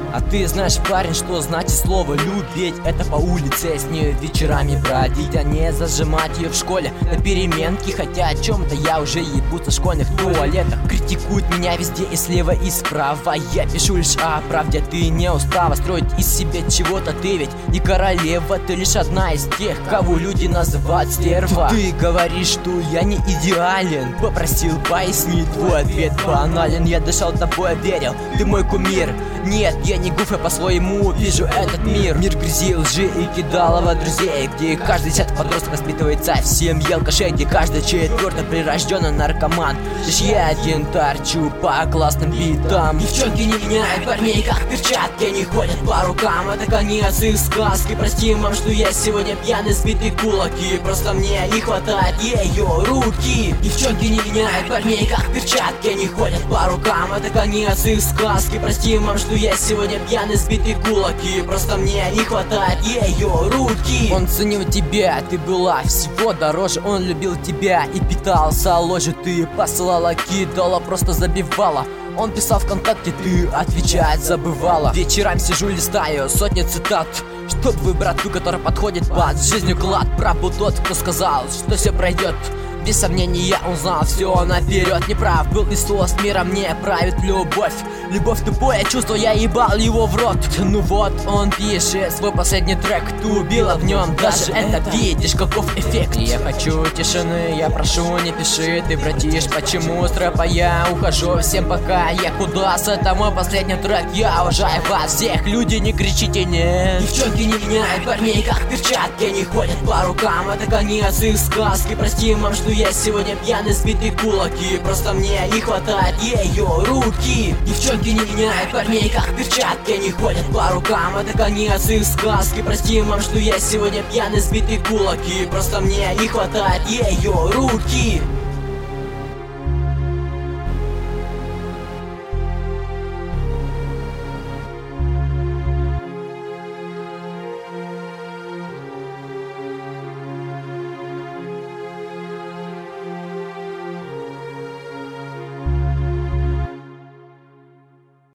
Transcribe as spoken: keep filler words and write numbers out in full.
А ты знаешь, парень, что значит слово любить? Это по улице с ней вечерами бродить, а не зажимать ее в школе на переменке. Хотя о чем-то я уже ебуться в школьных туалетах. Критикуют меня везде и слева, и справа. Я пишу лишь о правде, ты не устава строить из себя чего-то. Ты ведь не королева, ты лишь одна из тех, кого люди называют стерва. Ты говоришь, что я не идеален, попросил пояснить, твой ответ банален. Я дышал тобой, верил, ты мой кумир. Нет, я не гуф, я по-своему вижу этот мир. Мир грязи, лжи и кидалова друзей, где каждый десятый подросток воспитывается в семье алкашей, где каждый четвертый прирожденный наркоман. Лишь я один торчу по классным битам. Девчонки не меняют парней, как перчатки, они ходят по рукам. Это конец их сказки. Прости, мам, что я сегодня пьяный, сбитый кулаки. Просто мне не хватает ее руки. Девчонки не меняют парней, как перчатки, они ходят по рукам. Это конец их сказки. Прости, мам, что я сегодня пьяный, сбитый кулаки. Просто мне не хватает ее руки. Он ценил тебя, ты была всего дороже. Он любил тебя и питался ложью. Ты посылала, кидала, просто забивала. Он писал ВКонтакте, ты отвечать забывала. Вечерами сижу, листаю сотни цитат, чтоб выбрать ту, которая подходит под жизнью клад. Прав был тот, кто сказал, что все пройдет. Без сомнения он знал все наперед. Неправ был Иисус, миром не правит любовь. Любовь тупое чувство, я ебал его в рот. Ну вот, он пишет свой последний трек. Ты убила в нем даже это, видишь, каков эффект. Я хочу тишины, я прошу, не пиши. Ты братишь, почему с рэпа я ухожу? Всем пока, я кудас, это мой последний трек. Я уважаю вас всех, люди, не кричите нет. Девчонки не меняют парней, как перчатки, они ходят по рукам. Это конец их сказки. Прости, мам, что я сегодня пьяный, сбитый кулаки. Просто мне не хватает ее руки. Девчонки не меняют парней, как перчатки, они ходят по рукам. Это конец их сказки. Прости, мам, что я сегодня пьяный, сбитый кулаки. Просто мне не хватает ее руки.